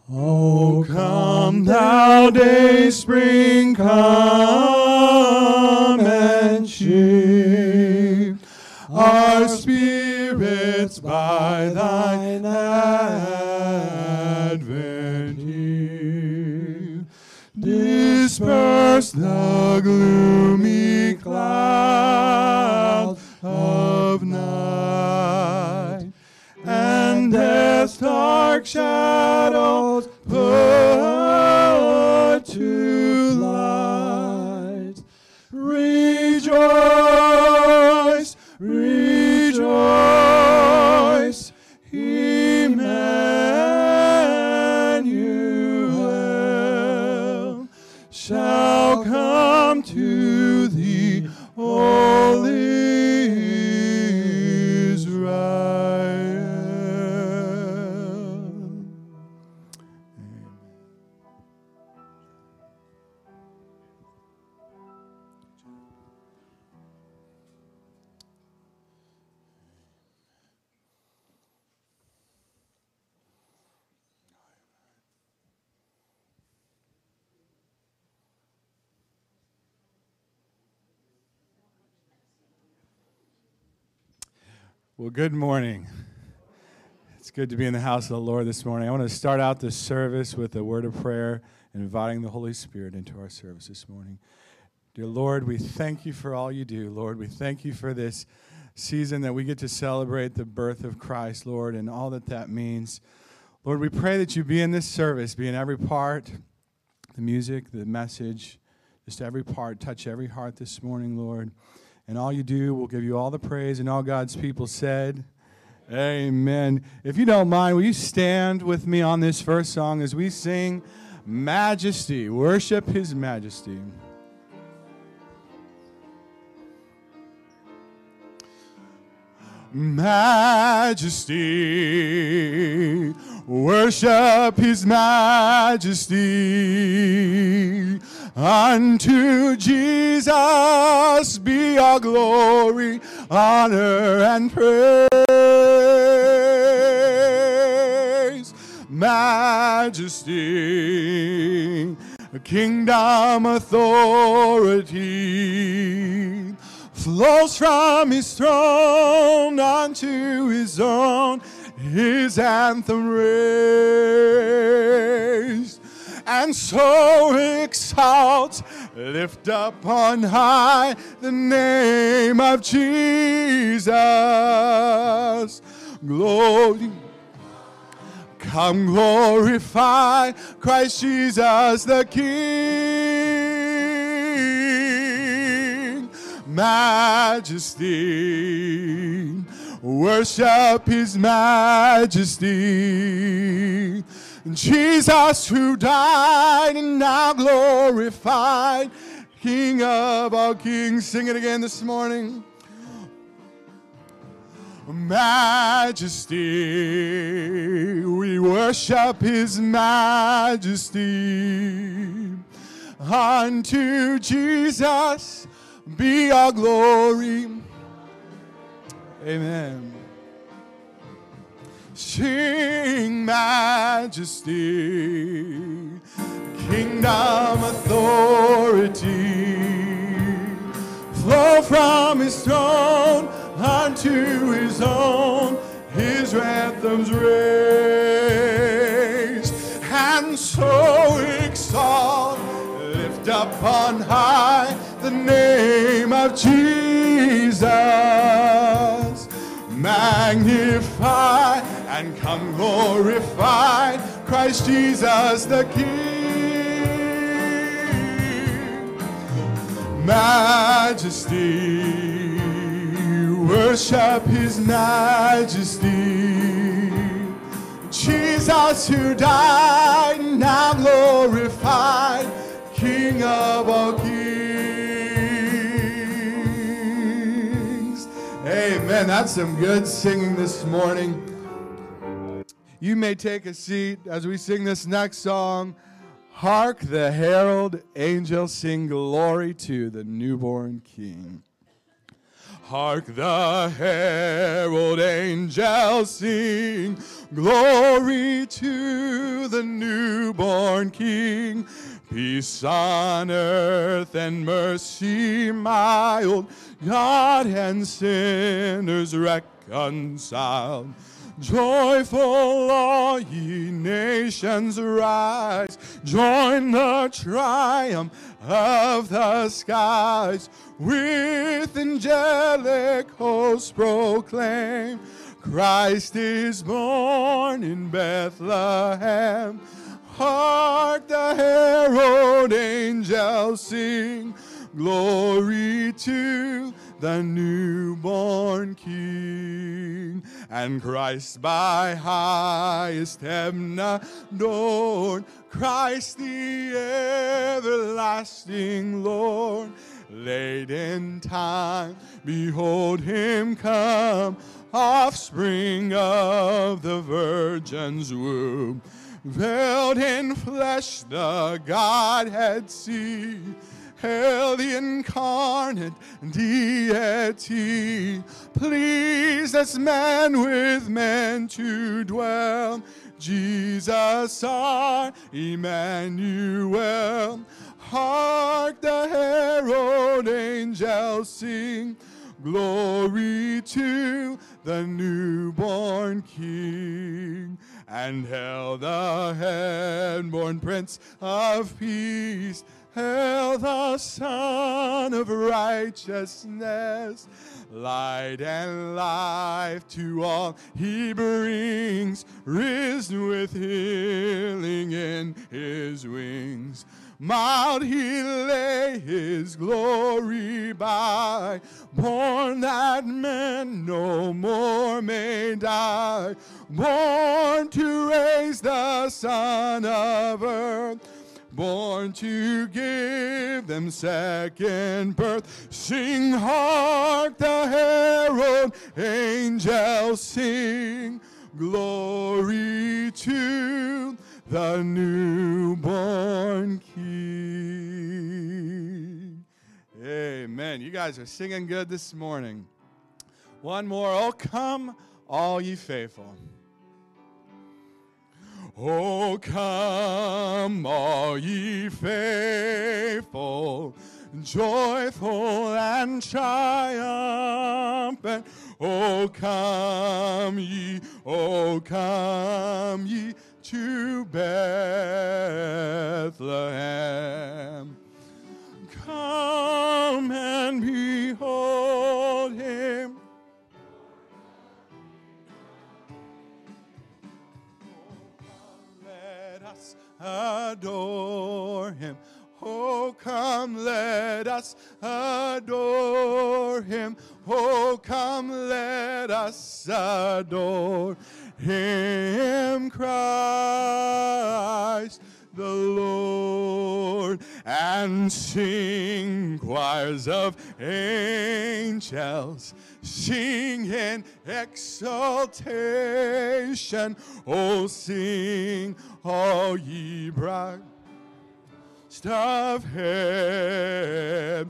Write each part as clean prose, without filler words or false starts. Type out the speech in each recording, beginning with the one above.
Oh, come thou dayspring, come and cheer our spirits by thine advent here. Disperse the gloomy clouds of night, and death's dark shadows put to light. Rejoice, rejoice, Emmanuel shall come to thee, O Israel. Well, good morning. It's good to be in the house of the Lord this morning. I want to start out this service with a word of prayer, inviting the Holy Spirit into our service this morning. Dear Lord, we thank you for all you do, Lord. We thank you for this season that we get to celebrate the birth of Christ, Lord, and all that that means. Lord, we pray that you be in this service, be in every part, the music, the message, just every part, touch every heart this morning, Lord. And all you do, we'll give you all the praise, and all God's people said, amen. If you don't mind, will you stand with me on this first song as we sing Majesty, worship his majesty. Majesty, worship his majesty. Unto Jesus be all glory, honor, and praise. Majesty, kingdom, authority flows from his throne unto his own, his anthem raised. And so exalt, lift up on high the name of Jesus. Glory, come glorify Christ Jesus the King. Majesty, worship his majesty. Jesus who died and now glorified, King of all kings. Sing it again this morning. Majesty, we worship his majesty. Unto Jesus be all glory. Amen. Sing majesty, kingdom, authority flow from his throne unto his own, his anthems raised. And so exalt, lift up on high the name of Jesus. Magnify and come glorify Christ Jesus the King. Majesty, worship his majesty. Jesus who died, now glorified, King of all kings. Amen. That's some good singing this morning. You may take a seat as we sing this next song. Hark the herald angels sing glory to the newborn King. Hark the herald angels sing, glory to the newborn King. Peace on earth and mercy mild, God and sinners reconciled. Joyful all ye nations rise, join the triumph of the skies. With angelic hosts proclaim, Christ is born in Bethlehem. Hark the herald angels sing, glory to the newborn King. And Christ by highest heaven adored, Christ the everlasting Lord. Late in time, behold him come, offspring of the Virgin's womb. Veiled in flesh the Godhead see, hail the incarnate deity, pleased as man with men to dwell. Jesus our Emmanuel. Hark the herald angels sing, glory to the newborn King. And hail the heaven-born Prince of Peace, hail the Son of Righteousness. Light and life to all he brings, risen with healing in his wings. Mild he lay his glory by, born that men no more may die, born to raise the Son of earth, born to give them second birth. Sing, hark the herald angels sing, glory to the newborn King. Amen. You guys are singing good this morning. One more. Oh, come, all ye faithful. Oh, come, all ye faithful, joyful and triumphant. Oh, come ye to Bethlehem. Come and behold him. Let us adore him. Oh, come, let us adore him. Oh, come, let us adore him, Christ the Lord. And sing choirs of angels, sing in exaltation. Oh, sing, all ye bright of heaven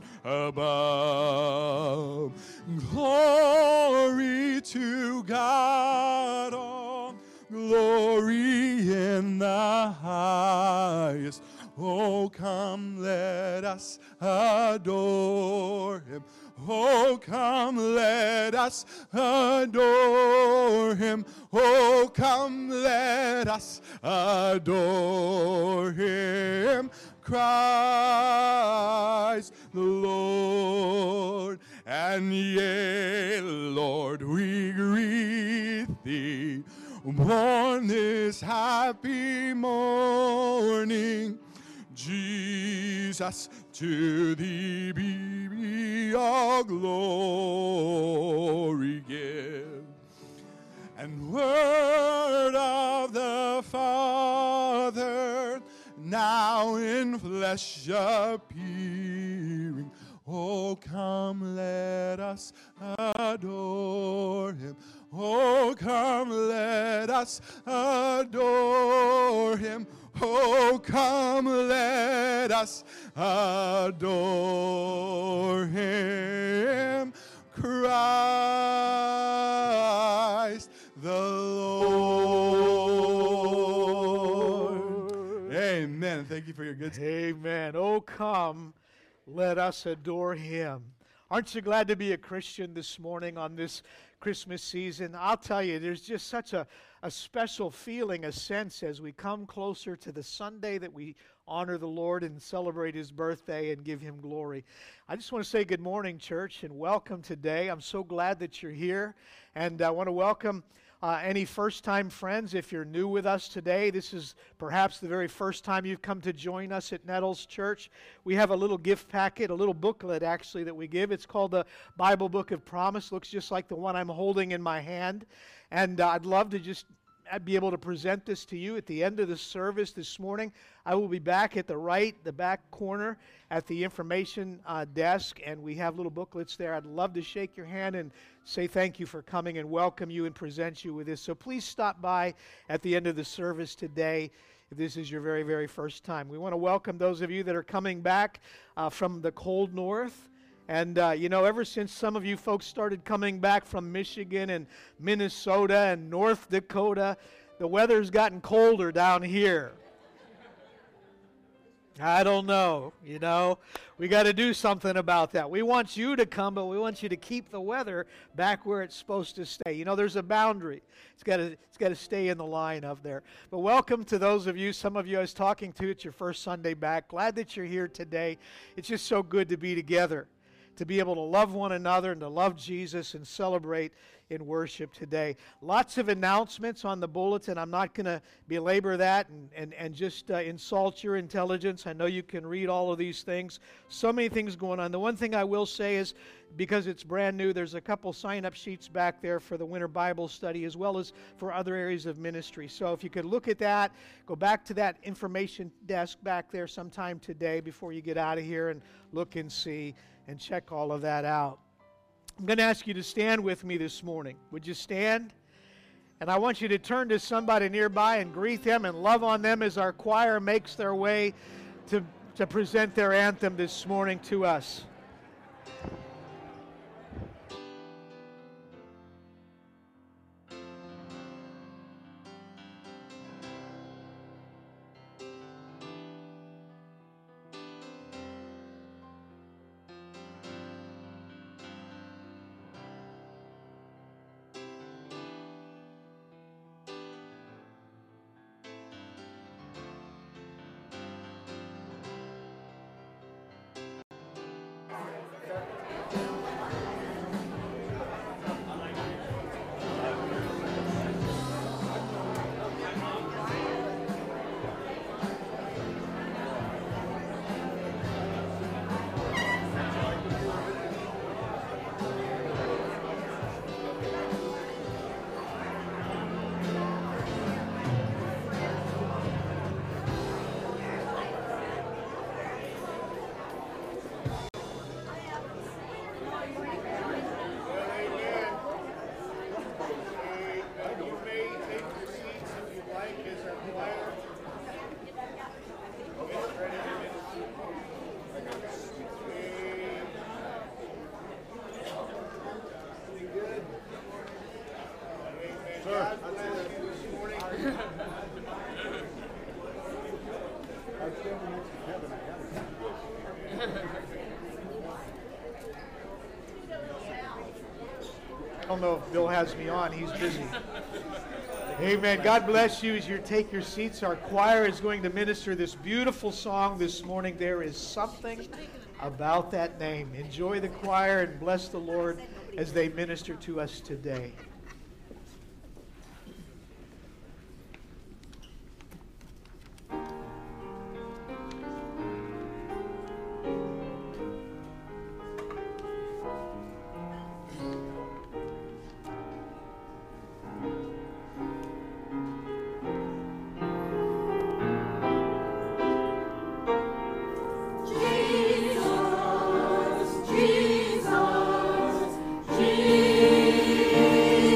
above. Glory to God, all glory in the highest. Oh, come, let us adore him. Oh, come, let us adore him. Oh, come, let us adore him, Christ the Lord. And yea, Lord, we greet thee, born this happy morning. Jesus, to thee be all glory give. And word of the Father, now in flesh appearing. Oh, come, let us adore him. Oh, come, let us adore him. Oh, come, let us adore him, Christ Thank you for your good. Amen. Oh, come, let us adore Him. Aren't you glad to be a Christian this morning on this Christmas season? I'll tell you, there's just such a special feeling, a sense as we come closer to the Sunday that we honor the Lord and celebrate His birthday and give Him glory. I just want to say good morning, church, and welcome today. I'm so glad that you're here, and I want to welcome any first-time friends. If you're new with us today, this is perhaps the very first time you've come to join us at Nettles Church. We have a little gift packet, a little booklet actually that we give. It's called the Bible Book of Promise. Looks just like the one I'm holding in my hand. And I'd love to just be able to present this to you at the end of the service this morning. I will be back at the back corner at the information desk, and we have little booklets there. I'd love to shake your hand and say thank you for coming and welcome you and present you with this. So please stop by at the end of the service today if this is your very, very first time. We want to welcome those of you that are coming back from the cold north. And, ever since some of you folks started coming back from Michigan and Minnesota and North Dakota, the weather's gotten colder down here. I don't know, we got to do something about that. We want you to come, but we want you to keep the weather back where it's supposed to stay. There's a boundary. It's got to stay in the line up there. But welcome to those of you, some of you I was talking to, it's your first Sunday back. Glad that you're here today. It's just so good to be together, to be able to love one another and to love Jesus and celebrate in worship today. Lots of announcements on the bulletin. I'm not going to belabor that and just insult your intelligence. I know you can read all of these things. So many things going on. The one thing I will say is, because it's brand new, there's a couple sign-up sheets back there for the Winter Bible Study as well as for other areas of ministry. So if you could look at that, go back to that information desk back there sometime today before you get out of here and look and see and check all of that out. I'm going to ask you to stand with me this morning. Would you stand? And I want you to turn to somebody nearby and greet them and love on them as our choir makes their way to present their anthem this morning to us. I don't know if Bill has me on. He's busy. Amen. God bless you as you take your seats. Our choir is going to minister this beautiful song this morning. There is something about that name. Enjoy the choir and bless the Lord as they minister to us today. Jesus, Jesus.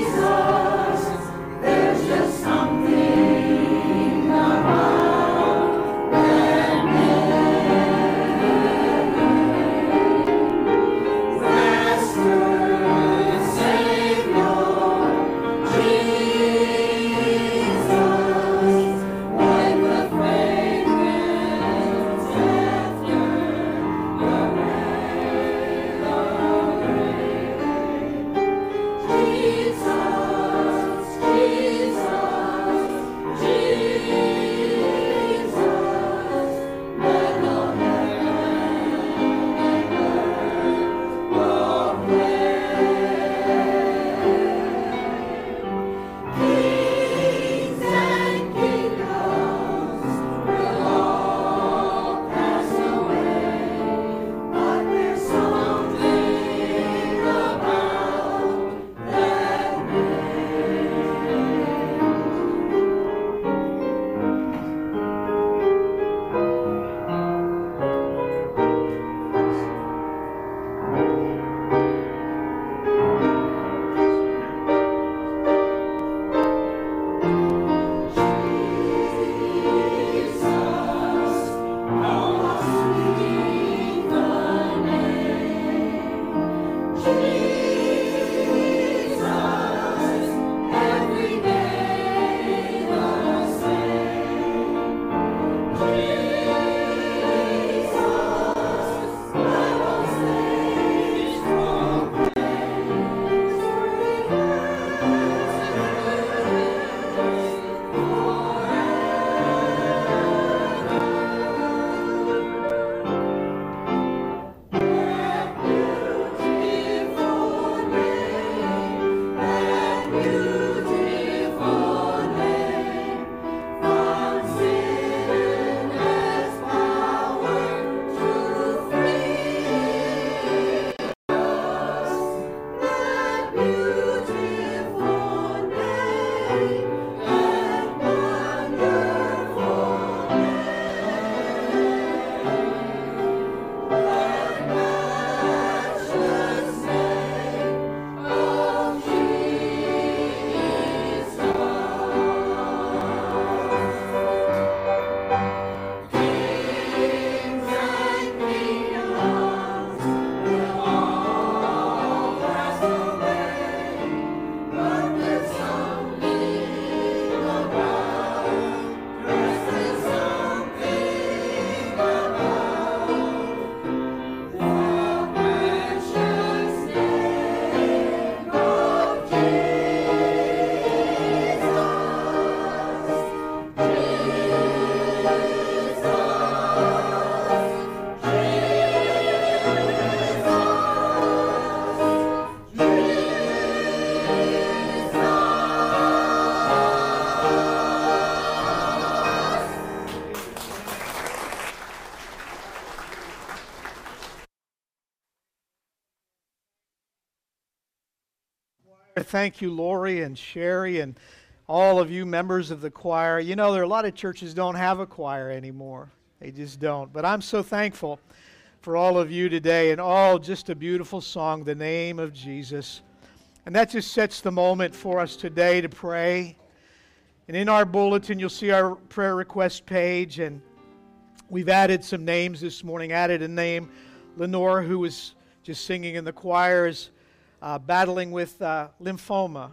Thank you, Lori and Sherry and all of you members of the choir. You know, there are a lot of churches don't have a choir anymore. They just don't. But I'm so thankful for all of you today, and all just a beautiful song, The Name of Jesus. And that just sets the moment for us today to pray. And in our bulletin, you'll see our prayer request page, and we've added some names this morning. Added a name, Lenore, who was just singing in the choir, is battling with lymphoma.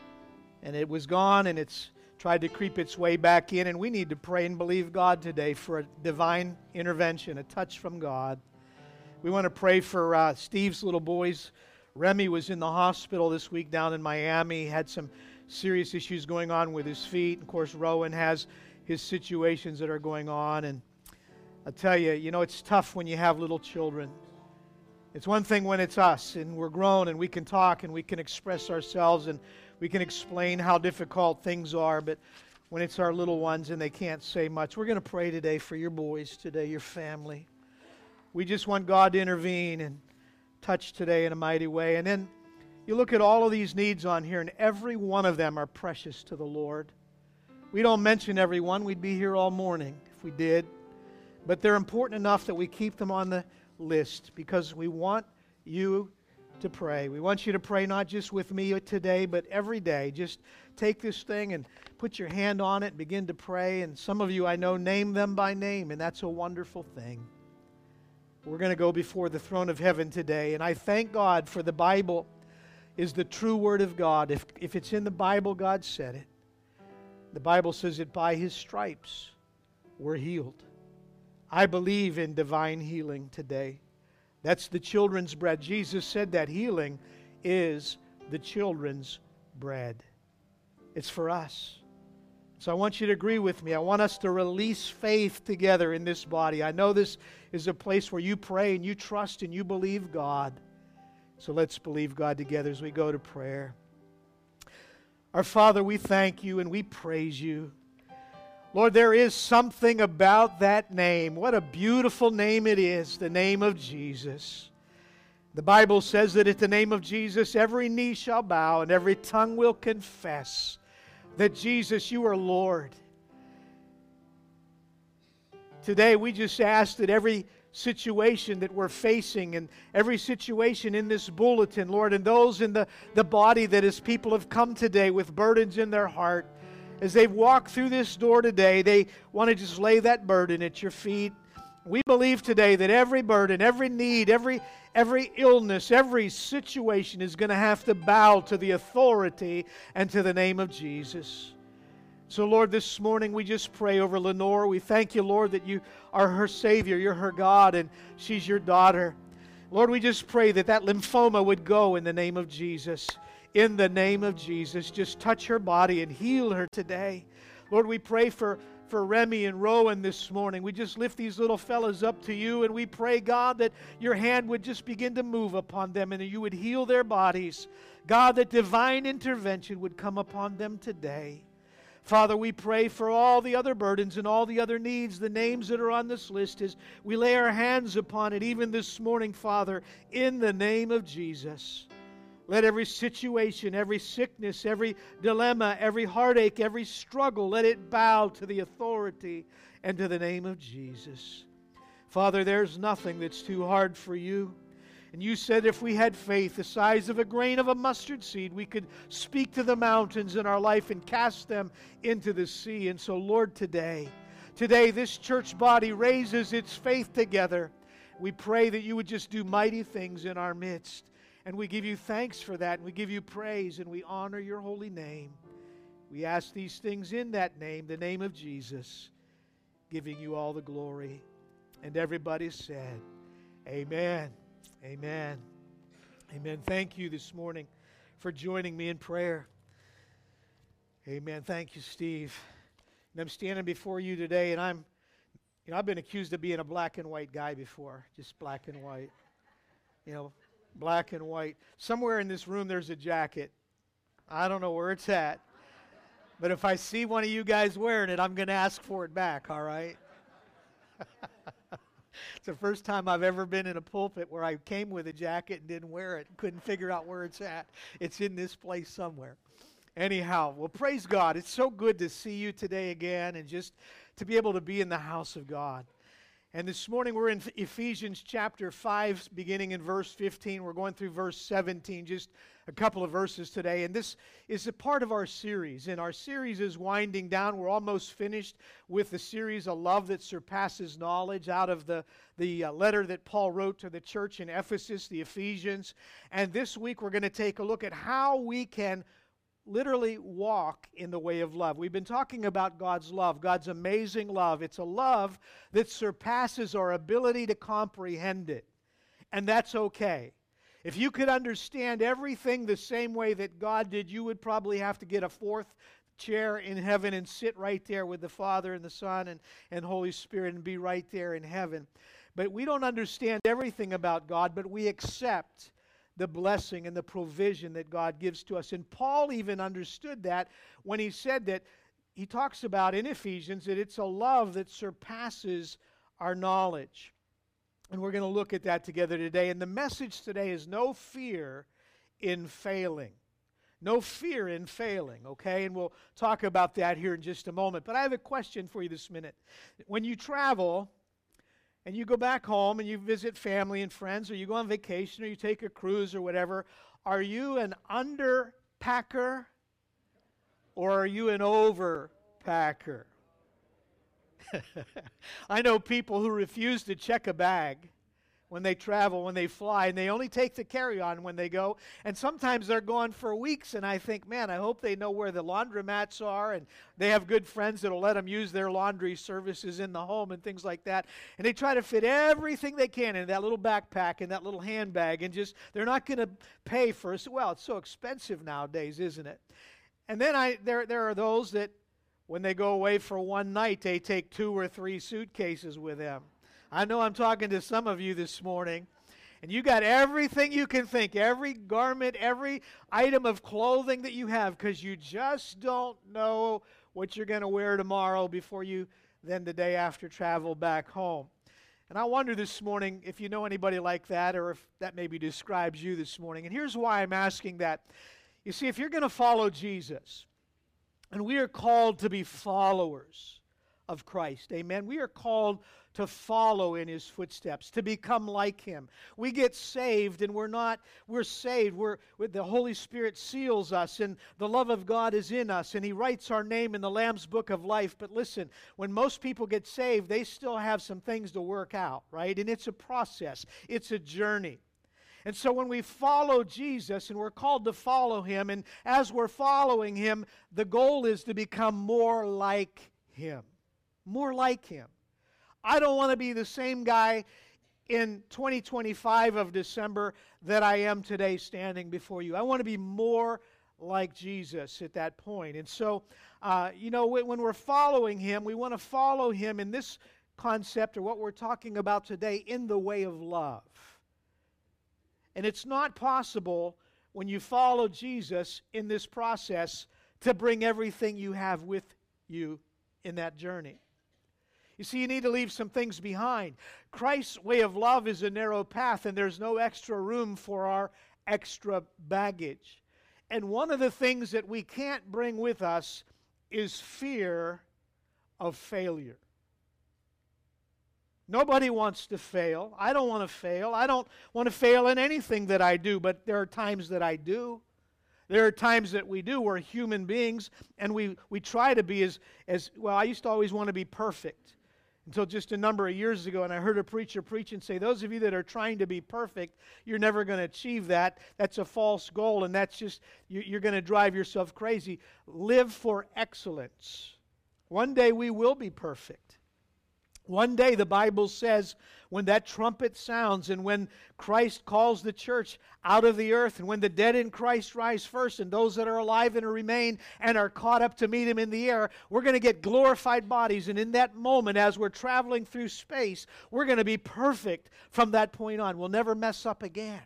And it was gone, and it's tried to creep its way back in, and we need to pray and believe God today for a divine intervention, a touch from God. We want to pray for Steve's little boys. Remy was in the hospital this week down in Miami. He had some serious issues going on with his feet. Of course, Rowan has his situations that are going on. And I'll tell you, you know, it's tough when you have little children. It's one thing when it's us and we're grown and we can talk and we can express ourselves and we can explain how difficult things are. But when it's our little ones and they can't say much, we're going to pray today for your boys today, your family. We just want God to intervene and touch today in a mighty way. And then you look at all of these needs on here, and every one of them are precious to the Lord. We don't mention every one. We'd be here all morning if we did. But they're important enough that we keep them on the list because we want you to pray. We want you to pray not just with me today, but every day. Just take this thing and put your hand on it and begin to pray. And some of you I know name them by name, and that's a wonderful thing. We're going to go before the throne of heaven today, and I thank God for the Bible is the true Word of God. If it's in the Bible, God said it. The Bible says that by His stripes we're healed. I believe in divine healing today. That's the children's bread. Jesus said that healing is the children's bread. It's for us. So I want you to agree with me. I want us to release faith together in this body. I know this is a place where you pray and you trust and you believe God. So let's believe God together as we go to prayer. Our Father, we thank you and we praise you. Lord, there is something about that name. What a beautiful name it is, the name of Jesus. The Bible says that at the name of Jesus, every knee shall bow and every tongue will confess that Jesus, you are Lord. Today, we just ask that every situation that we're facing and every situation in this bulletin, Lord, and those in the body that as people have come today with burdens in their heart, as they walk through this door today, they want to just lay that burden at your feet. We believe today that every burden, every need, every every illness, every situation is going to have to bow to the authority and to the name of Jesus. So, Lord, this morning we just pray over Lenore. We thank you, Lord, that you are her Savior. You're her God, and she's your daughter. Lord, we just pray that that lymphoma would go in the name of Jesus. In the name of Jesus, just touch her body and heal her today. Lord, we pray for Remy and Rowan this morning. We just lift these little fellas up to you, and we pray, God, that your hand would just begin to move upon them and that you would heal their bodies. God, that divine intervention would come upon them today. Father, we pray for all the other burdens and all the other needs, the names that are on this list, as we lay our hands upon it, even this morning, Father, in the name of Jesus. Let every situation, every sickness, every dilemma, every heartache, every struggle, let it bow to the authority and to the name of Jesus. Father, there's nothing that's too hard for you. And you said if we had faith the size of a grain of a mustard seed, we could speak to the mountains in our life and cast them into the sea. And so, Lord, today this church body raises its faith together. We pray that you would just do mighty things in our midst. And we give you thanks for that, and we give you praise, and we honor your holy name. We ask these things in that name, the name of Jesus, giving you all the glory. And everybody said, amen. Amen. Amen. Thank you this morning for joining me in prayer. Amen. Thank you, Steve. And I'm standing before you today, and I've been accused of being a black and white guy before, just black and white. Black and white. Somewhere in this room there's a jacket. I don't know where it's at. But if I see one of you guys wearing it, I'm going to ask for it back, all right? It's the first time I've ever been in a pulpit where I came with a jacket and didn't wear it. Couldn't figure out where it's at. It's in this place somewhere. Anyhow, well, praise God. It's so good to see you today again and just to be able to be in the house of God. And this morning we're in Ephesians chapter 5, beginning in verse 15. We're going through verse 17, just a couple of verses today. And this is a part of our series. And our series is winding down. We're almost finished with the series, A Love That Surpasses Knowledge, out of the letter that Paul wrote to the church in Ephesus, the Ephesians. And this week we're going to take a look at how we can literally walk in the way of love. We've been talking about God's love, God's amazing love. It's a love that surpasses our ability to comprehend it. And that's okay. If you could understand everything the same way that God did, you would probably have to get a fourth chair in heaven and sit right there with the Father and the Son and Holy Spirit and be right there in heaven. But we don't understand everything about God, but we accept the blessing and the provision that God gives to us. And Paul even understood that when he said that, he talks about in Ephesians that it's a love that surpasses our knowledge. And we're going to look at that together today. And the message today is no fear in failing. No fear in failing, okay? And we'll talk about that here in just a moment. But I have a question for you this minute. When you travel and you go back home and you visit family and friends, or you go on vacation, or you take a cruise or whatever, are you an underpacker or are you an overpacker? I know people who refuse to check a bag when they travel, when they fly, and they only take the carry-on when they go. And sometimes they're gone for weeks, and I think, man, I hope they know where the laundromats are, and they have good friends that will let them use their laundry services in the home and things like that. And they try to fit everything they can in that little backpack and that little handbag, and just, they're not going to pay for it. Well, it's so expensive nowadays, isn't it? And then there are those that, when they go away for one night, they take 2 or 3 suitcases with them. I know I'm talking to some of you this morning, and you got everything you can think, every garment, every item of clothing that you have, because you just don't know what you're going to wear tomorrow before you then the day after travel back home. And I wonder this morning if you know anybody like that, or if that maybe describes you this morning. And here's why I'm asking that. You see, if you're going to follow Jesus, and we are called to be followers of Christ, amen, we are called to follow in His footsteps, to become like Him. We get saved, and we're saved. The Holy Spirit seals us, and the love of God is in us, and He writes our name in the Lamb's Book of Life. But listen, when most people get saved, they still have some things to work out, right? And it's a process. It's a journey. And so when we follow Jesus, and we're called to follow Him, and as we're following Him, the goal is to become more like Him. More like Him. I don't want to be the same guy in 2025 of December that I am today standing before you. I want to be more like Jesus at that point. And so, when we're following Him, we want to follow Him in this concept, or what we're talking about today, in the way of love. And it's not possible when you follow Jesus in this process to bring everything you have with you in that journey. You see, you need to leave some things behind. Christ's way of love is a narrow path, and there's no extra room for our extra baggage. And one of the things that we can't bring with us is fear of failure. Nobody wants to fail. I don't want to fail. I don't want to fail in anything that I do, but there are times that I do. There are times that we do. We're human beings, and we try to be as well. I used to always want to be perfect until just a number of years ago, and I heard a preacher preach and say, those of you that are trying to be perfect, you're never going to achieve that. That's a false goal, and that's just, you're going to drive yourself crazy. Live for excellence. One day we will be perfect. One day, the Bible says, when that trumpet sounds and when Christ calls the church out of the earth, and when the dead in Christ rise first, and those that are alive and remain and are caught up to meet Him in the air, we're going to get glorified bodies. And in that moment, as we're traveling through space, we're going to be perfect from that point on. We'll never mess up again.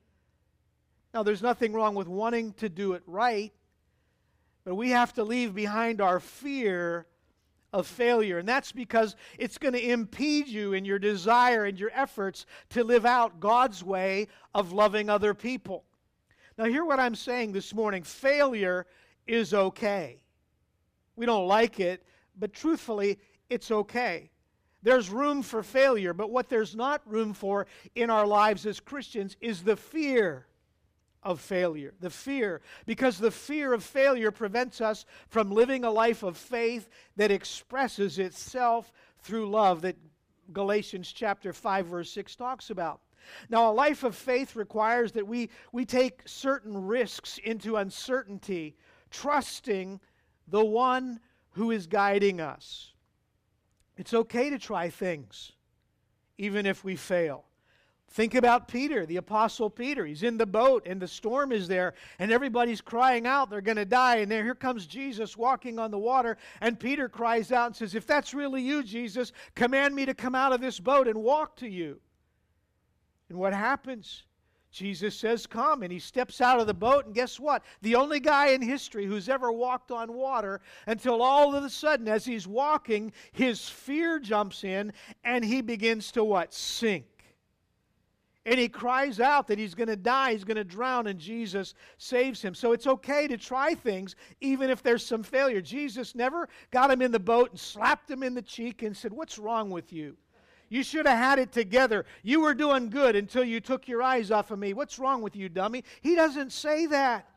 Now, there's nothing wrong with wanting to do it right, but we have to leave behind our fear of failure. And that's because it's going to impede you in your desire and your efforts to live out God's way of loving other people. Now, hear what I'm saying this morning. Failure is okay. We don't like it, but truthfully, it's okay. There's room for failure, but what there's not room for in our lives as Christians is the fear of failure. The fear, because the fear of failure prevents us from living a life of faith that expresses itself through love, that Galatians chapter 5 verse 6 talks about. Now, a life of faith requires that we take certain risks into uncertainty, trusting the one who is guiding us. It's okay to try things, even if we fail. Think about Peter, the Apostle Peter. He's in the boat, and the storm is there, and everybody's crying out they're going to die. And here comes Jesus walking on the water, and Peter cries out and says, if that's really you, Jesus, command me to come out of this boat and walk to you. And what happens? Jesus says, come, and he steps out of the boat, and guess what? The only guy in history who's ever walked on water, until all of a sudden, as he's walking, his fear jumps in, and he begins to what? Sink. And he cries out that he's going to die, he's going to drown, and Jesus saves him. So it's okay to try things, even if there's some failure. Jesus never got him in the boat and slapped him in the cheek and said, what's wrong with you? You should have had it together. You were doing good until you took your eyes off of me. What's wrong with you, dummy? He doesn't say that.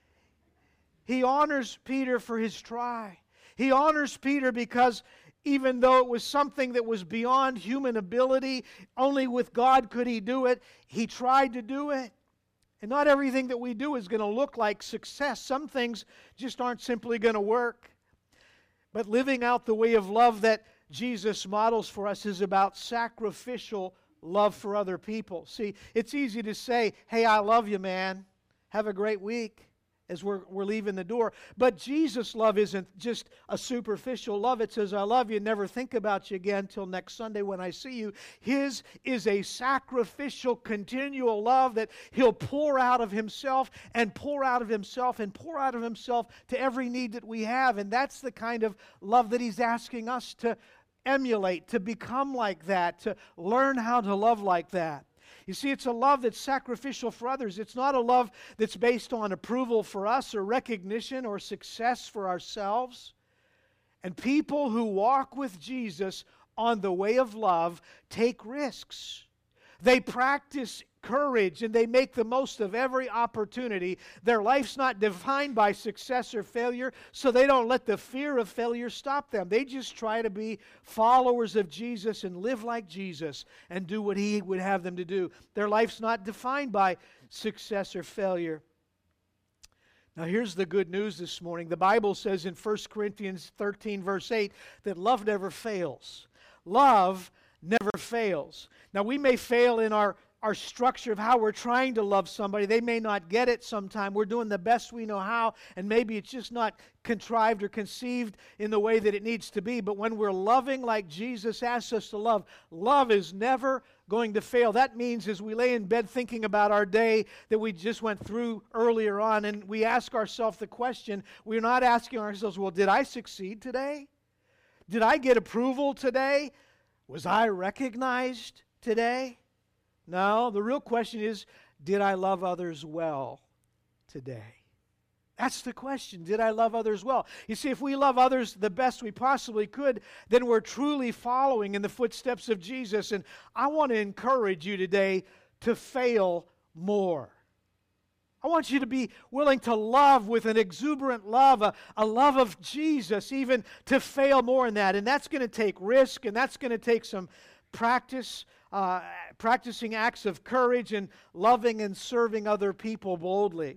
He honors Peter for his try. He honors Peter because even though it was something that was beyond human ability, only with God could he do it, he tried to do it. And not everything that we do is going to look like success. Some things just aren't simply going to work. But living out the way of love that Jesus models for us is about sacrificial love for other people. See, it's easy to say, hey, I love you, man. Have a great week, as we're leaving the door. But Jesus' love isn't just a superficial love. It says, I love you, never think about you again till next Sunday when I see you. His is a sacrificial, continual love that he'll pour out of himself and pour out of himself and pour out of himself to every need that we have. And that's the kind of love that he's asking us to emulate, to become like that, to learn how to love like that. You see, it's a love that's sacrificial for others. It's not a love that's based on approval for us or recognition or success for ourselves. And people who walk with Jesus on the way of love take risks. They practice courage, and they make the most of every opportunity. Their life's not defined by success or failure, so they don't let the fear of failure stop them. They just try to be followers of Jesus and live like Jesus and do what He would have them to do. Their life's not defined by success or failure. Now here's the good news this morning. The Bible says in 1 Corinthians 13 verse 8 that love never fails. Love never fails. Now we may fail in our structure of how we're trying to love somebody. They may not get it sometime. We're doing the best we know how, and maybe it's just not contrived or conceived in the way that it needs to be. But when we're loving like Jesus asks us to love, love is never going to fail. That means as we lay in bed thinking about our day that we just went through earlier on, and we ask ourselves the question, we're not asking ourselves, well, did I succeed today? Did I get approval today? Was I recognized today? No, the real question is, did I love others well today? That's the question. Did I love others well? You see, if we love others the best we possibly could, then we're truly following in the footsteps of Jesus. And I want to encourage you today to fail more. I want you to be willing to love with an exuberant love, a love of Jesus, even to fail more in that. And that's going to take risk, and that's going to take some practice, practicing acts of courage and loving and serving other people boldly.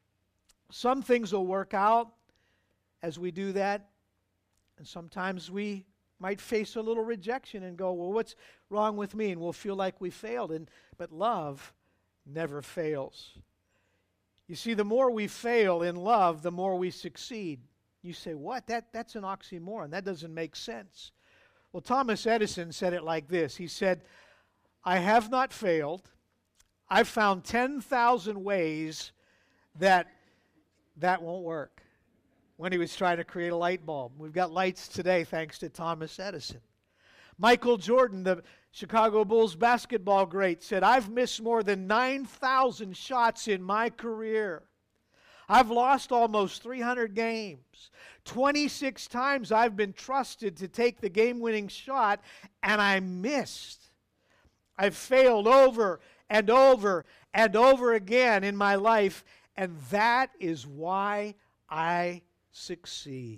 Some things will work out as we do that, and sometimes we might face a little rejection and go, well, what's wrong with me? And we'll feel like we failed. But love never fails. You see, the more we fail in love, the more we succeed. You say, what? That's an oxymoron. That doesn't make sense. Well, Thomas Edison said it like this. He said, I have not failed. I've found 10,000 ways that won't work. When he was trying to create a light bulb. We've got lights today thanks to Thomas Edison. Michael Jordan, the Chicago Bulls basketball great, said, I've missed more than 9,000 shots in my career. I've lost almost 300 games. 26 times I've been trusted to take the game-winning shot, and I missed. I've failed over and over and over again in my life, and that is why I succeed.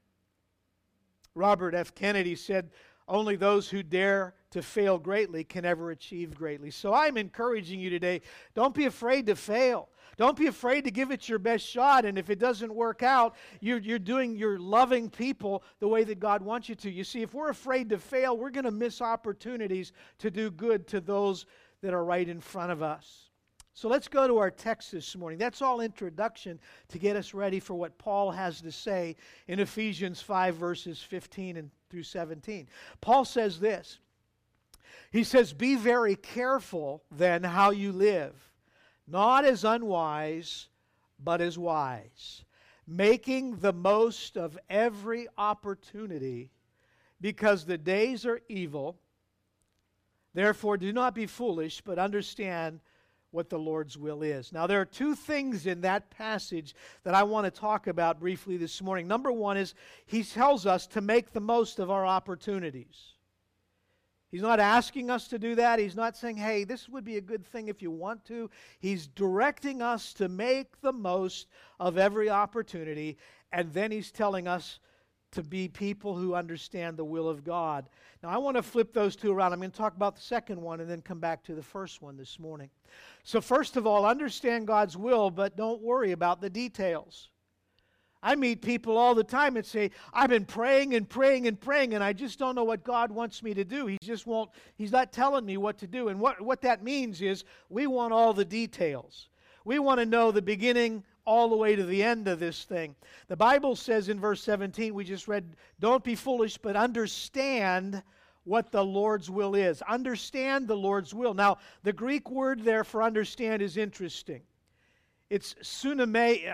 Robert F. Kennedy said, only those who dare to fail greatly can ever achieve greatly. So I'm encouraging you today, don't be afraid to fail. Don't be afraid to give it your best shot, and if it doesn't work out, you're loving people the way that God wants you to. You see, if we're afraid to fail, we're going to miss opportunities to do good to those that are right in front of us. So let's go to our text this morning. That's all introduction to get us ready for what Paul has to say in Ephesians 5, verses 15 and through 17. Paul says this. He says, be very careful then how you live, not as unwise, but as wise, making the most of every opportunity, because the days are evil. Therefore, do not be foolish, but understand what the Lord's will is. Now, there are two things in that passage that I want to talk about briefly this morning. Number one is he tells us to make the most of our opportunities. He's not asking us to do that. He's not saying, hey, this would be a good thing if you want to. He's directing us to make the most of every opportunity, and then he's telling us to be people who understand the will of God. Now, I want to flip those two around. I'm going to talk about the second one and then come back to the first one this morning. So first of all, understand God's will, but don't worry about the details. I meet people all the time that say, I've been praying and praying and praying, and I just don't know what God wants me to do. He's not telling me what to do. And what that means is we want all the details. We want to know the beginning all the way to the end of this thing. The Bible says in verse 17, we just read, don't be foolish, but understand what the Lord's will is. Understand the Lord's will. Now, the Greek word there for understand is interesting. It's sunaemi.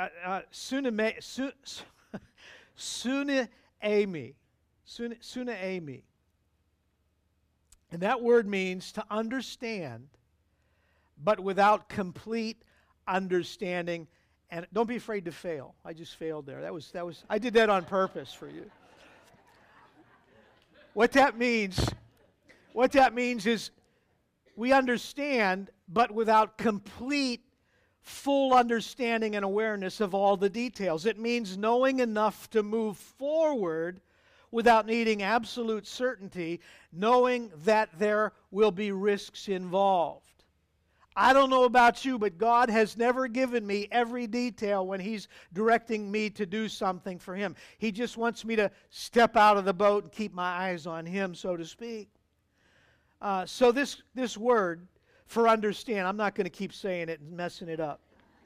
And that word means to understand, but without complete understanding. And don't be afraid to fail. I just failed there. I did that on purpose for you. What that means is we understand, but without complete, full understanding and awareness of all the details. It means knowing enough to move forward without needing absolute certainty, knowing that there will be risks involved. I don't know about you, but God has never given me every detail when He's directing me to do something for Him. He just wants me to step out of the boat and keep my eyes on Him, so to speak. So this word, for understand, I'm not going to keep saying it and messing it up.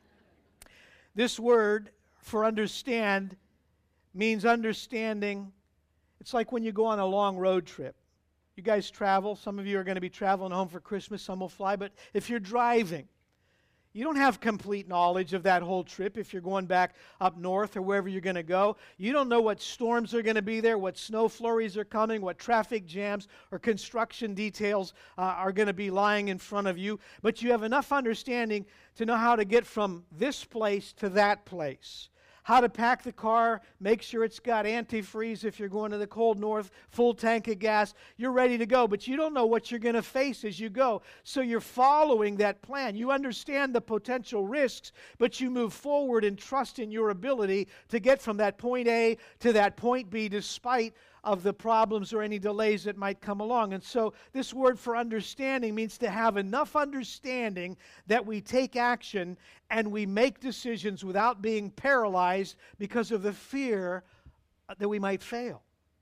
This word, for understand, means understanding. It's like when you go on a long road trip. You guys travel. Some of you are going to be traveling home for Christmas. Some will fly. But if you're driving, you don't have complete knowledge of that whole trip if you're going back up north or wherever you're going to go. You don't know what storms are going to be there, what snow flurries are coming, what traffic jams or construction details are going to be lying in front of you. But you have enough understanding to know how to get from this place to that place. How to pack the car, make sure it's got antifreeze if you're going to the cold north, full tank of gas. You're ready to go, but you don't know what you're going to face as you go. So you're following that plan. You understand the potential risks, but you move forward and trust in your ability to get from that point A to that point B despite of the problems or any delays that might come along. And so this word for understanding means to have enough understanding that we take action and we make decisions without being paralyzed because of the fear that we might fail.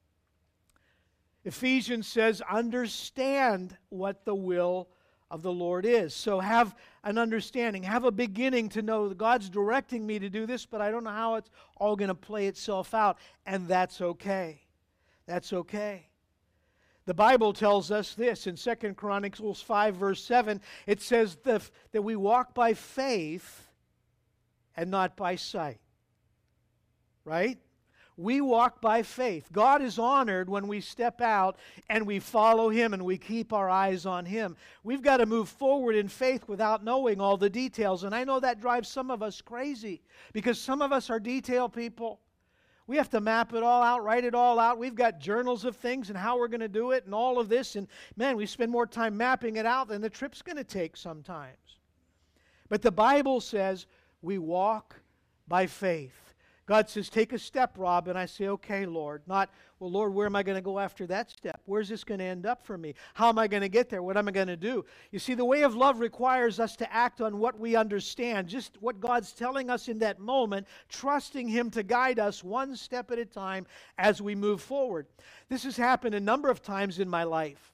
Ephesians says, understand what the will of the Lord is. So have an understanding, have a beginning to know that God's directing me to do this, but I don't know how it's all going to play itself out, and that's okay. That's okay. The Bible tells us this in 2 Chronicles 5, verse 7. It says that we walk by faith and not by sight. Right? We walk by faith. God is honored when we step out and we follow Him and we keep our eyes on Him. We've got to move forward in faith without knowing all the details. And I know that drives some of us crazy because some of us are detail people. We have to map it all out, write it all out. We've got journals of things and how we're going to do it and all of this. And man, we spend more time mapping it out than the trip's going to take sometimes. But the Bible says we walk by faith. God says, take a step, Rob. And I say, okay, Lord. Not, well, Lord, where am I going to go after that step? Where's this going to end up for me? How am I going to get there? What am I going to do? You see, the way of love requires us to act on what we understand, just what God's telling us in that moment, trusting Him to guide us one step at a time as we move forward. This has happened a number of times in my life.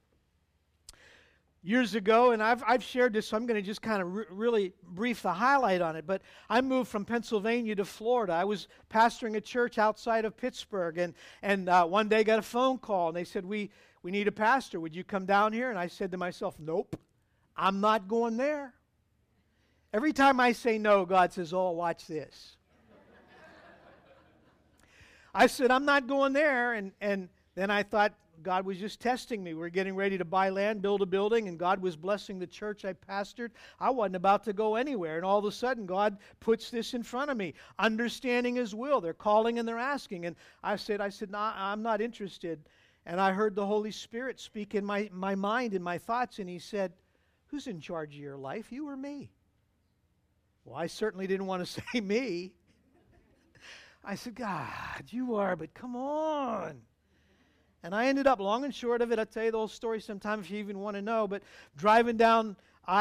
Years ago, and I've shared this, so I'm going to just kind of really brief the highlight on it, but I moved from Pennsylvania to Florida. I was pastoring a church outside of Pittsburgh, and one day got a phone call, and they said, we need a pastor. Would you come down here? And I said to myself, nope, I'm not going there. Every time I say no, God says, oh, watch this. I said, I'm not going there, and then I thought, God was just testing me. We were getting ready to buy land, build a building, and God was blessing the church I pastored. I wasn't about to go anywhere, and all of a sudden God puts this in front of me, understanding His will. They're calling and they're asking, and I said, no, I'm not interested. And I heard the Holy Spirit speak in my mind and my thoughts, and He said, who's in charge of your life, you or me? Well, I certainly didn't want to say me. I said, God, you are, but come on. And I ended up, long and short of it, I'll tell you the whole story sometime if you even want to know, but driving down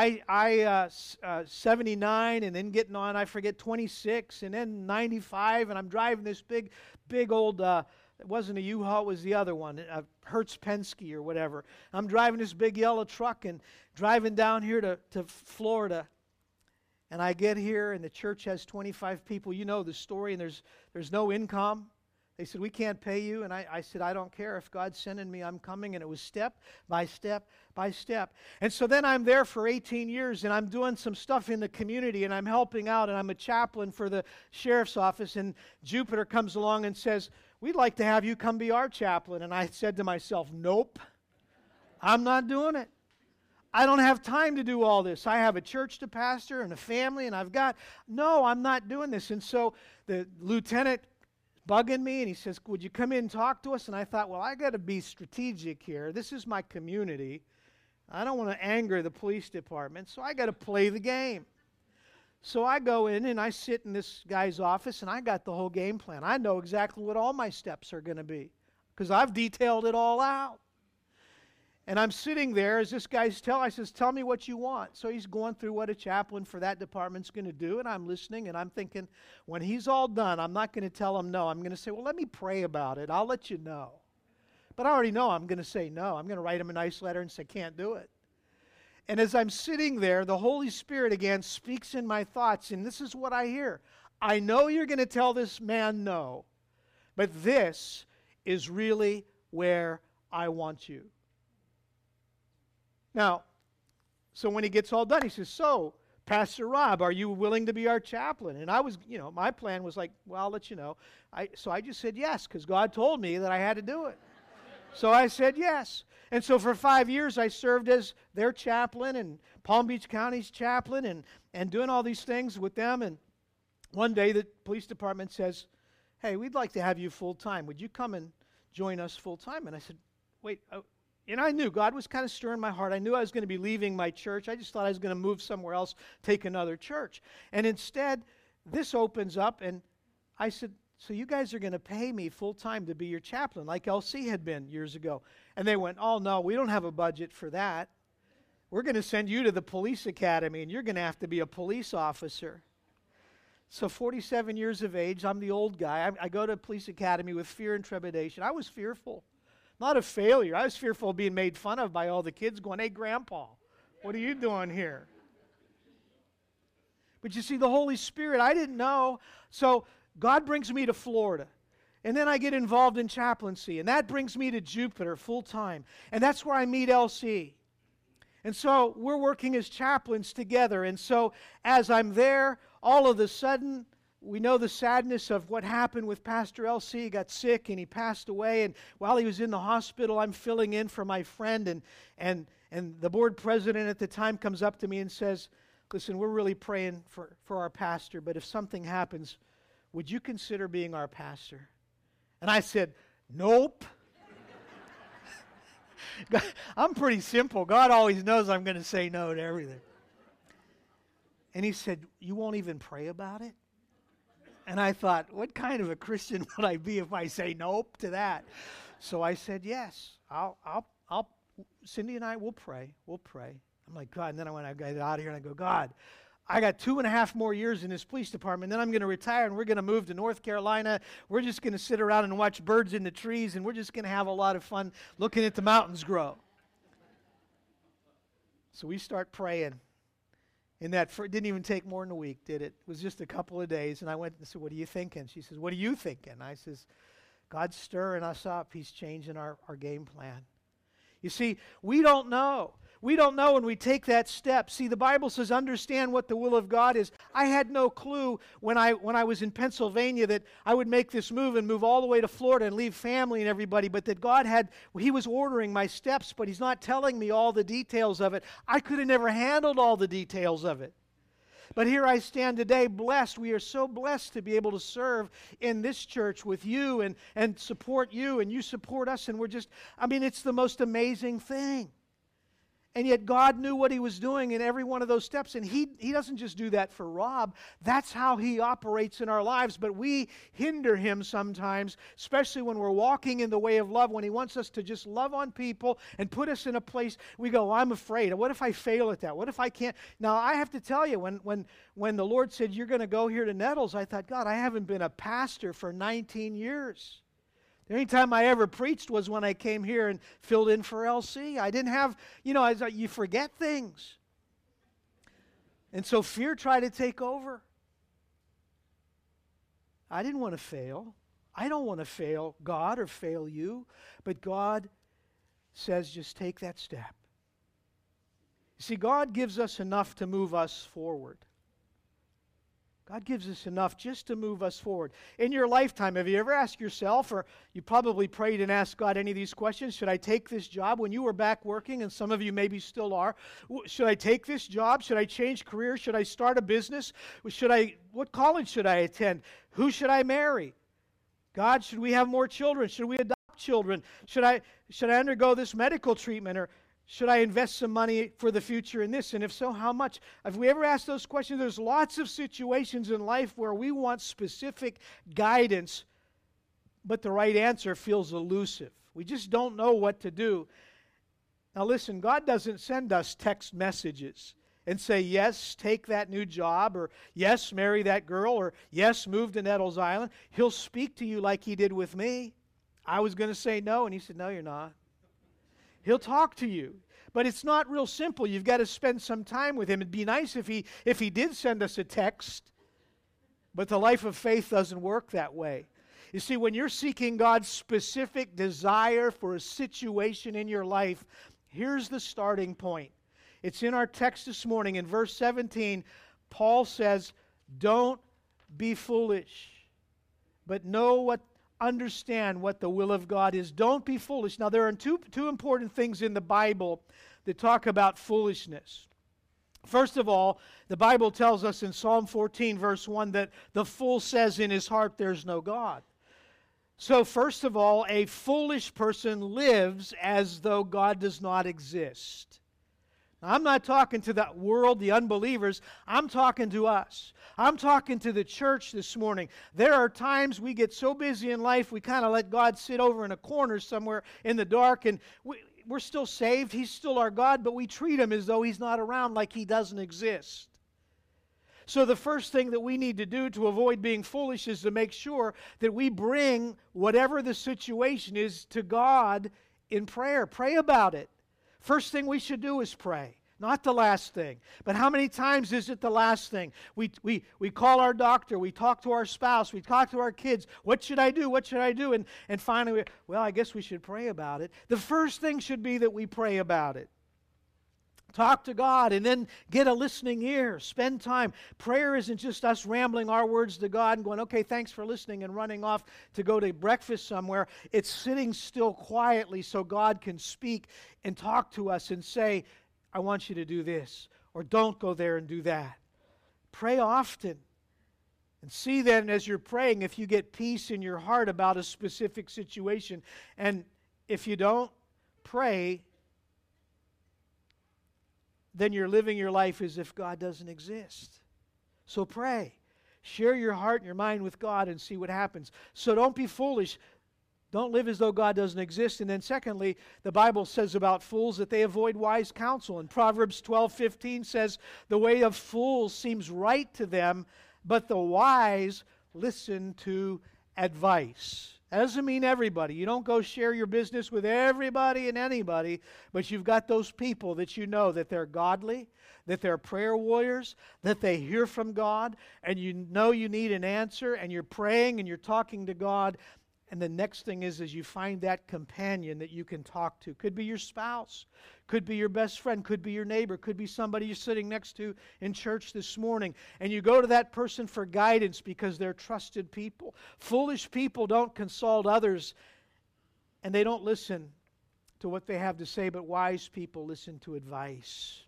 I-79 and then getting on, I forget, 26 and then 95, and I'm driving this big old, it wasn't a U-Haul, it was the other one, a Hertz Penske or whatever. I'm driving this big yellow truck and driving down here to Florida. And I get here and the church has 25 people. You know the story, and there's no income. They said, we can't pay you. And I said, I don't care. If God's sending me, I'm coming. And it was step by step by step. And so then I'm there for 18 years, and I'm doing some stuff in the community, and I'm helping out, and I'm a chaplain for the sheriff's office. And Jupiter comes along and says, we'd like to have you come be our chaplain. And I said to myself, nope, I'm not doing it. I don't have time to do all this. I have a church to pastor and a family, and no, I'm not doing this. And so the lieutenant bugging me, and he says, would you come in and talk to us? And I thought, well, I got to be strategic here. This is my community. I don't want to anger the police department, so I got to play the game. So I go in and I sit in this guy's office, and I got the whole game plan. I know exactly what all my steps are going to be because I've detailed it all out. And I'm sitting there as this guy's I says, tell me what you want. So he's going through what a chaplain for that department's going to do, and I'm listening, and I'm thinking, when he's all done, I'm not going to tell him no. I'm going to say, well, let me pray about it. I'll let you know. But I already know I'm going to say no. I'm going to write him a nice letter and say, can't do it. And as I'm sitting there, the Holy Spirit again speaks in my thoughts, and this is what I hear. I know you're going to tell this man no, but this is really where I want you. Now, so when he gets all done, he says, so, Pastor Rob, are you willing to be our chaplain? And I was, my plan was like, well, I'll let you know. So I just said yes, because God told me that I had to do it. So I said yes. And so for 5 years, I served as their chaplain and Palm Beach County's chaplain and doing all these things with them. And one day the police department says, hey, we'd like to have you full-time. Would you come and join us full-time? And I said, wait, and I knew God was kind of stirring my heart. I knew I was going to be leaving my church. I just thought I was going to move somewhere else, take another church. And instead, this opens up, and I said, so you guys are going to pay me full-time to be your chaplain, like LC had been years ago. And they went, oh, no, we don't have a budget for that. We're going to send you to the police academy, and you're going to have to be a police officer. So 47 years of age, I'm the old guy. I go to police academy with fear and trepidation. I was fearful. Not a failure. I was fearful of being made fun of by all the kids going, hey, Grandpa, what are you doing here? But you see, the Holy Spirit, I didn't know. So God brings me to Florida. And then I get involved in chaplaincy. And that brings me to Jupiter full time. And that's where I meet LC. And so we're working as chaplains together. And so as I'm there, all of a sudden, we know the sadness of what happened with Pastor LC. He got sick and he passed away. And while he was in the hospital, I'm filling in for my friend. And the board president at the time comes up to me and says, listen, we're really praying for our pastor, but if something happens, would you consider being our pastor? And I said, nope. I'm pretty simple. God always knows I'm going to say no to everything. And he said, you won't even pray about it? And I thought, what kind of a Christian would I be if I say nope to that? So I said, yes, Cindy and I will pray. We'll pray. I'm like, God. And then I got out of here and I go, God, I got 2.5 more years in this police department. Then I'm going to retire and we're going to move to North Carolina. We're just going to sit around and watch birds in the trees and we're just going to have a lot of fun looking at the mountains grow. So we start praying. And that didn't even take more than a week, did it? It was just a couple of days. And I went and said, what are you thinking? She says, what are you thinking? I says, God's stirring us up. He's changing our game plan. You see, we don't know. We don't know when we take that step. See, the Bible says, understand what the will of God is. I had no clue when I was in Pennsylvania that I would make this move and move all the way to Florida and leave family and everybody, but that God He was ordering my steps, but He's not telling me all the details of it. I could have never handled all the details of it. But here I stand today blessed. We are so blessed to be able to serve in this church with you and support you, and you support us, and it's the most amazing thing. And yet God knew what He was doing in every one of those steps. And He doesn't just do that for Rob. That's how He operates in our lives. But we hinder Him sometimes, especially when we're walking in the way of love, when He wants us to just love on people and put us in a place, we go, I'm afraid. What if I fail at that? What if I can't? Now, I have to tell you, when the Lord said, you're going to go here to Nettles, I thought, God, I haven't been a pastor for 19 years. The only time I ever preached was when I came here and filled in for LC. I didn't have, you forget things. And so fear tried to take over. I didn't want to fail. I don't want to fail God or fail you. But God says, just take that step. You see, God gives us enough to move us forward. God gives us enough just to move us forward. In your lifetime, have you ever asked yourself, or you probably prayed and asked God any of these questions, should I take this job when you were back working, and some of you maybe still are? Should I take this job? Should I change careers? Should I start a business? What college should I attend? Who should I marry? God, should we have more children? Should we adopt children? Should I undergo this medical treatment? Or Should I invest some money for the future in this? And if so, how much? Have we ever asked those questions? There's lots of situations in life where we want specific guidance, but the right answer feels elusive. We just don't know what to do. Now listen, God doesn't send us text messages and say, yes, take that new job, or yes, marry that girl, or yes, move to Nettles Island. He'll speak to you like He did with me. I was going to say no, and He said, no, you're not. He'll talk to you. But it's not real simple. You've got to spend some time with Him. It'd be nice if He did send us a text, but the life of faith doesn't work that way. You see, when you're seeking God's specific desire for a situation in your life, here's the starting point. It's in our text this morning. In verse 17, Paul says, don't be foolish, but understand what the will of God is. Don't be foolish. Now, there are two important things in the Bible that talk about foolishness. First of all, the Bible tells us in Psalm 14, verse 1, that the fool says in his heart, there's no God. So, first of all, a foolish person lives as though God does not exist. Now, I'm not talking to the world, the unbelievers. I'm talking to us. I'm talking to the church this morning. There are times we get so busy in life, we kind of let God sit over in a corner somewhere in the dark, and we're still saved. He's still our God, but we treat Him as though He's not around, like He doesn't exist. So the first thing that we need to do to avoid being foolish is to make sure that we bring whatever the situation is to God in prayer. Pray about it. First thing we should do is pray, not the last thing. But how many times is it the last thing? We call our doctor, we talk to our spouse, we talk to our kids. What should I do? What should I do? And finally, I guess we should pray about it. The first thing should be that we pray about it. Talk to God and then get a listening ear. Spend time. Prayer isn't just us rambling our words to God and going, okay, thanks for listening, and running off to go to breakfast somewhere. It's sitting still quietly so God can speak and talk to us and say, I want you to do this, or don't go there and do that. Pray often. And see then as you're praying if you get peace in your heart about a specific situation. And if you don't pray, then you're living your life as if God doesn't exist. So pray. Share your heart and your mind with God and see what happens. So don't be foolish. Don't live as though God doesn't exist. And then secondly, the Bible says about fools that they avoid wise counsel. And Proverbs 12:15 says, the way of fools seems right to them, but the wise listen to advice. That doesn't mean everybody. You don't go share your business with everybody and anybody, but you've got those people that you know that they're godly, that they're prayer warriors, that they hear from God, and you know you need an answer, and you're praying and you're talking to God. And the next thing is you find that companion that you can talk to. Could be your spouse, could be your best friend, could be your neighbor, could be somebody you're sitting next to in church this morning. And you go to that person for guidance because they're trusted people. Foolish people don't consult others, and they don't listen to what they have to say, but wise people listen to advice.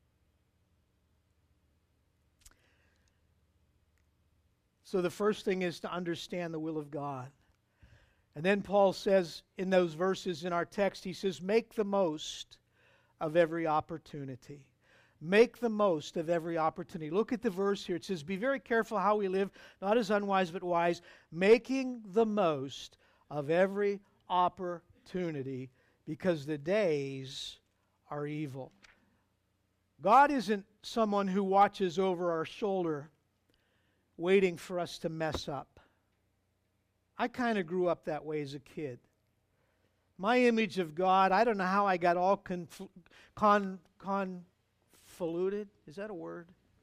So the first thing is to understand the will of God. And then Paul says in those verses in our text, he says, make the most of every opportunity. Make the most of every opportunity. Look at the verse here. It says, be very careful how we live, not as unwise but wise, making the most of every opportunity, because the days are evil. God isn't someone who watches over our shoulder waiting for us to mess up. I kind of grew up that way as a kid. My image of God, I don't know how I got all convoluted. Is that a word?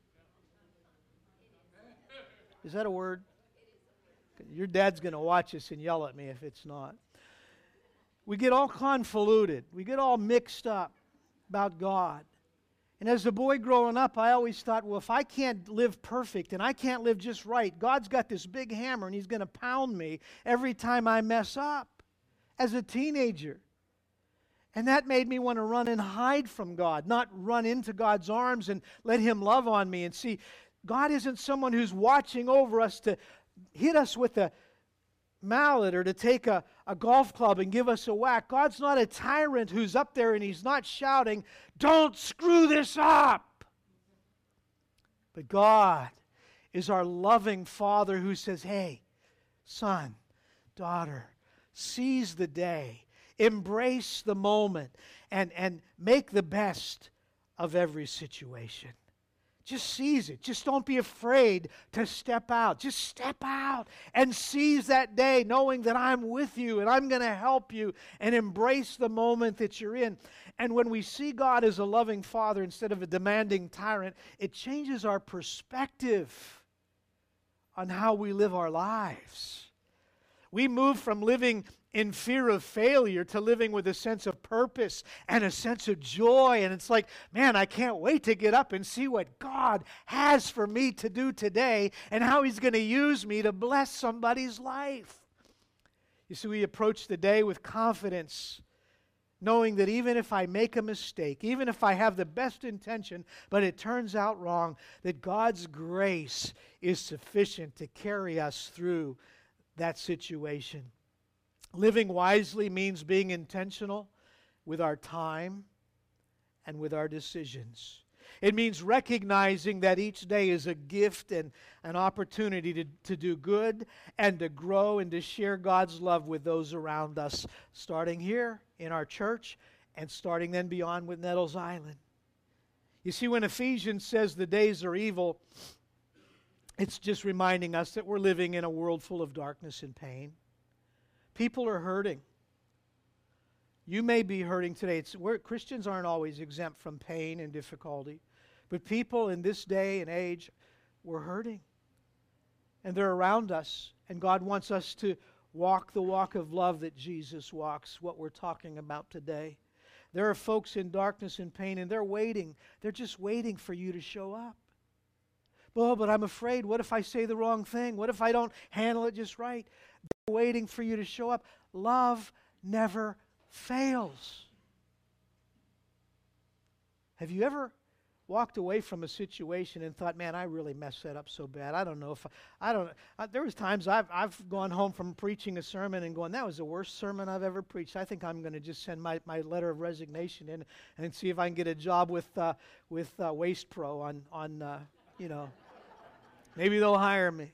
Is that a word? Your dad's going to watch us and yell at me if it's not. We get all convoluted. We get all mixed up about God. And as a boy growing up, I always thought, well, if I can't live perfect and I can't live just right, God's got this big hammer and He's going to pound me every time I mess up as a teenager. And that made me want to run and hide from God, not run into God's arms and let Him love on me. And see, God isn't someone who's watching over us to hit us with a mallet or to take a golf club and give us a whack. God's not a tyrant who's up there and He's not shouting, "Don't screw this up." But God is our loving Father who says, "Hey, son, daughter, seize the day, embrace the moment, and make the best of every situation." Just seize it. Just don't be afraid to step out. Just step out and seize that day, knowing that I'm with you and I'm going to help you, and embrace the moment that you're in. And when we see God as a loving Father instead of a demanding tyrant, it changes our perspective on how we live our lives. We move from living in fear of failure to living with a sense of purpose and a sense of joy. And it's like, man, I can't wait to get up and see what God has for me to do today and how He's going to use me to bless somebody's life. You see, we approach the day with confidence, knowing that even if I make a mistake, even if I have the best intention, but it turns out wrong, that God's grace is sufficient to carry us through that situation. Living wisely means being intentional with our time and with our decisions. It means recognizing that each day is a gift and an opportunity to do good and to grow and to share God's love with those around us, starting here in our church and starting then beyond with Nettles Island. You see, when Ephesians says the days are evil, it's just reminding us that we're living in a world full of darkness and pain. People are hurting. You may be hurting today. Christians aren't always exempt from pain and difficulty. But people in this day and age, we're hurting. And they're around us. And God wants us to walk the walk of love that Jesus walks, what we're talking about today. There are folks in darkness and pain, and they're waiting. They're just waiting for you to show up. Oh, but I'm afraid. What if I say the wrong thing? What if I don't handle it just right? They're waiting for you to show up. Love never fails. Have you ever walked away from a situation and thought, man, I really messed that up so bad. I don't know if there was times I've gone home from preaching a sermon and going, that was the worst sermon I've ever preached. I think I'm going to just send my letter of resignation in and see if I can get a job with Waste Pro on maybe they'll hire me.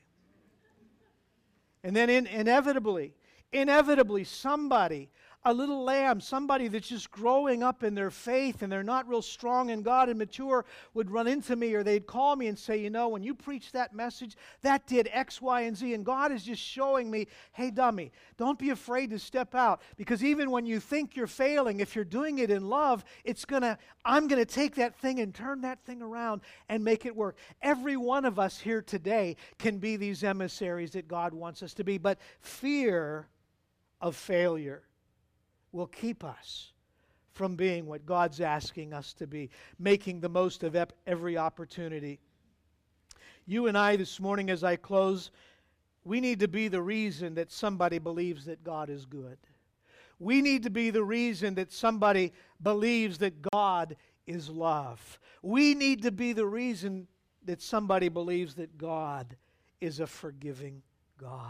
And then inevitably, somebody, a little lamb, somebody that's just growing up in their faith and they're not real strong in God and mature, would run into me, or they'd call me and say, when you preached that message, that did X, Y, and Z. And God is just showing me, hey, dummy, don't be afraid to step out. Because even when you think you're failing, if you're doing it in love, I'm going to take that thing and turn that thing around and make it work. Every one of us here today can be these emissaries that God wants us to be. But fear of failure will keep us from being what God's asking us to be, making the most of every opportunity. You and I this morning, as I close, we need to be the reason that somebody believes that God is good. We need to be the reason that somebody believes that God is love. We need to be the reason that somebody believes that God is a forgiving God.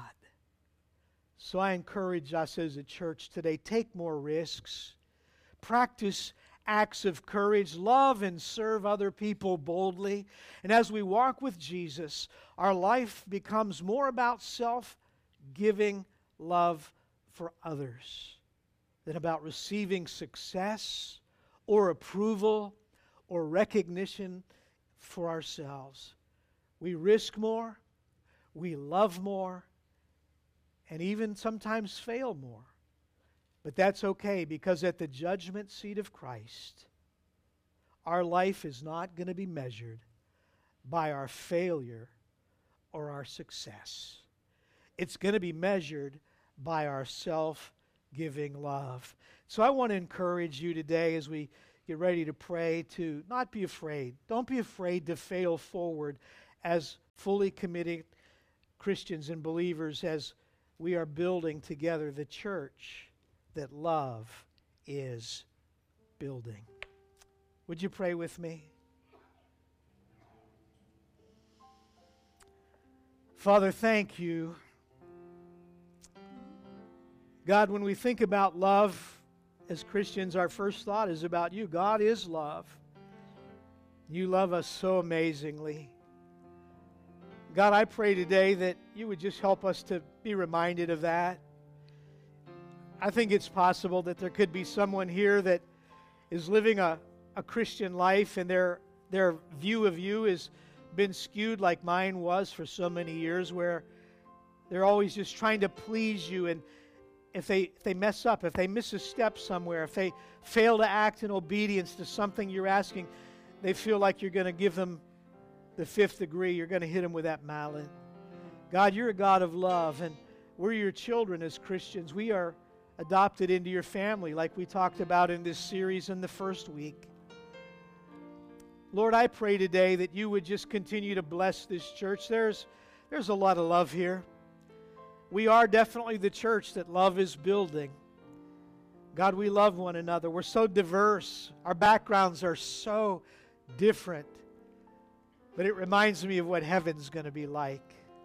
So I encourage us as a church today, take more risks, practice acts of courage, love and serve other people boldly. And as we walk with Jesus, our life becomes more about self-giving love for others than about receiving success or approval or recognition for ourselves. We risk more, we love more, and even sometimes fail more. But that's okay, because at the judgment seat of Christ, our life is not going to be measured by our failure or our success. It's going to be measured by our self-giving love. So I want to encourage you today as we get ready to pray to not be afraid. Don't be afraid to fail forward as fully committed Christians and believers as we are building together the church that love is building. Would you pray with me? Father, thank you God, when we think about love as Christians, our first thought is about you. God is love. You love us so amazingly. God, I pray today that you would just help us to be reminded of that. I think it's possible that there could be someone here that is living a Christian life and their view of you has been skewed like mine was for so many years, where they're always just trying to please you, and if they mess up, if they miss a step somewhere, if they fail to act in obedience to something you're asking, they feel like you're going to give them the fifth degree. You're going to hit them with that mallet. God, you're a God of love, and we're your children as Christians. We are adopted into your family like we talked about in this series in the first week. Lord, I pray today that you would just continue to bless this church. There's a lot of love here. We are definitely the church that love is building. God, we love one another. We're so diverse. Our backgrounds are so different. But it reminds me of what heaven's going to be like.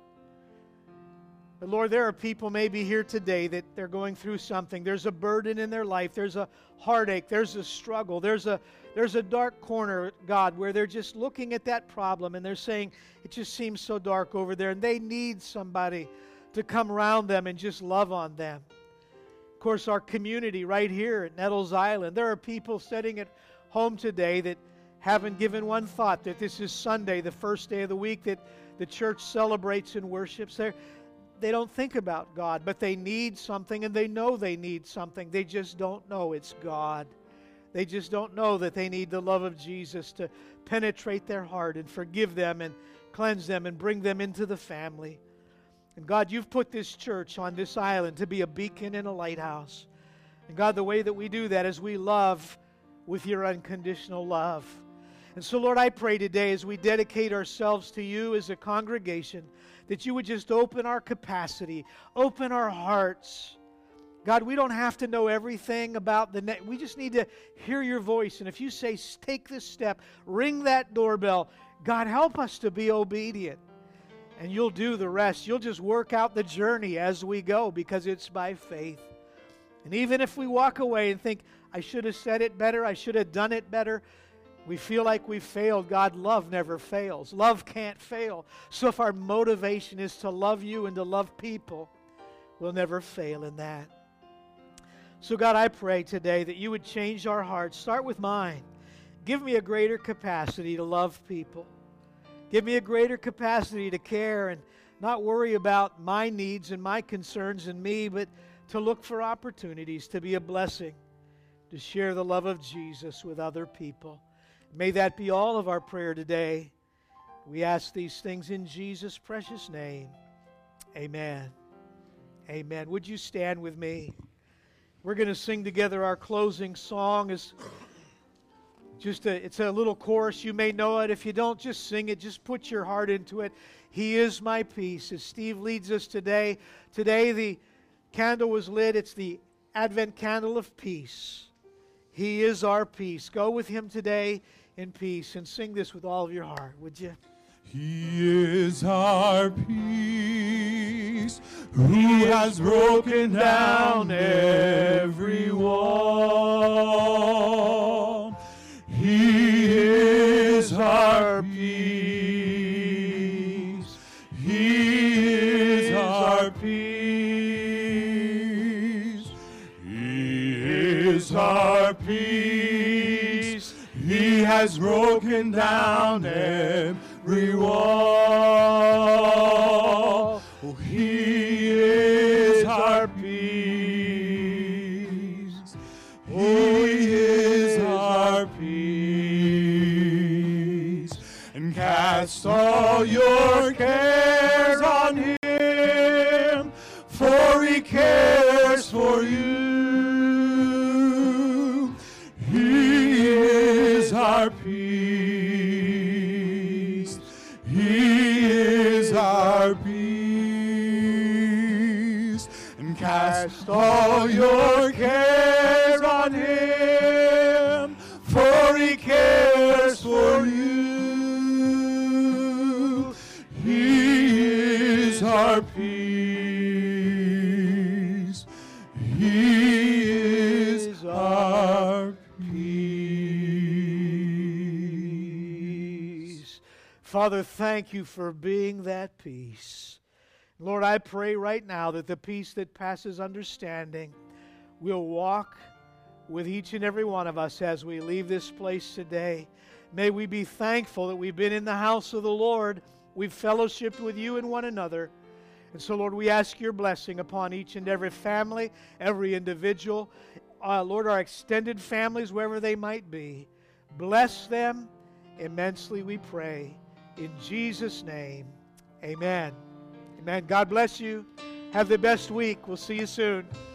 But Lord, there are people maybe here today that they're going through something. There's a burden in their life. There's a heartache. There's a struggle. There's a dark corner, God, where they're just looking at that problem and they're saying, it just seems so dark over there. And they need somebody to come around them and just love on them. Of course, our community right here at Nettles Island, there are people sitting at home today that haven't given one thought that this is Sunday, the first day of the week that the church celebrates and worships. They don't think about God, but they need something, and they know they need something. They just don't know it's God. They just don't know that they need the love of Jesus to penetrate their heart and forgive them and cleanse them and bring them into the family. And God, you've put this church on this island to be a beacon and a lighthouse. And God, the way that we do that is we love with your unconditional love. And so, Lord, I pray today as we dedicate ourselves to you as a congregation, that you would just open our capacity, open our hearts. God, we don't have to know everything about we just need to hear your voice. And if you say, take this step, ring that doorbell, God, help us to be obedient. And you'll do the rest. You'll just work out the journey as we go, because it's by faith. And even if we walk away and think, I should have said it better, I should have done it better, we feel like we've failed. God, love never fails. Love can't fail. So if our motivation is to love you and to love people, we'll never fail in that. So God, I pray today that you would change our hearts. Start with mine. Give me a greater capacity to love people. Give me a greater capacity to care and not worry about my needs and my concerns and me, but to look for opportunities to be a blessing, to share the love of Jesus with other people. May that be all of our prayer today. We ask these things in Jesus' precious name. Amen. Amen. Would you stand with me? We're going to sing together our closing song. It's a little chorus. You may know it. If you don't, just sing it. Just put your heart into it. He is my peace. As Steve leads us today. Today the candle was lit. It's the Advent candle of peace. He is our peace. Go with him today in peace and sing this with all of your heart, would you? He is our peace, who has broken down every wall. He is our peace. He is our peace. He is our peace. He has broken down every wall. Oh, he is our peace. He is our peace. And cast all your cares on him, for he cares for you. He is our peace. He is our peace. And cast all your cares on him, for he cares for you. He is our peace. Father, thank you for being that peace. Lord, I pray right now that the peace that passes understanding will walk with each and every one of us as we leave this place today. May we be thankful that we've been in the house of the Lord. We've fellowshiped with you and one another. And so, Lord, we ask your blessing upon each and every family, every individual. Lord, our extended families, wherever they might be. Bless them immensely, we pray. In Jesus' name, amen. Amen. God bless you. Have the best week. We'll see you soon.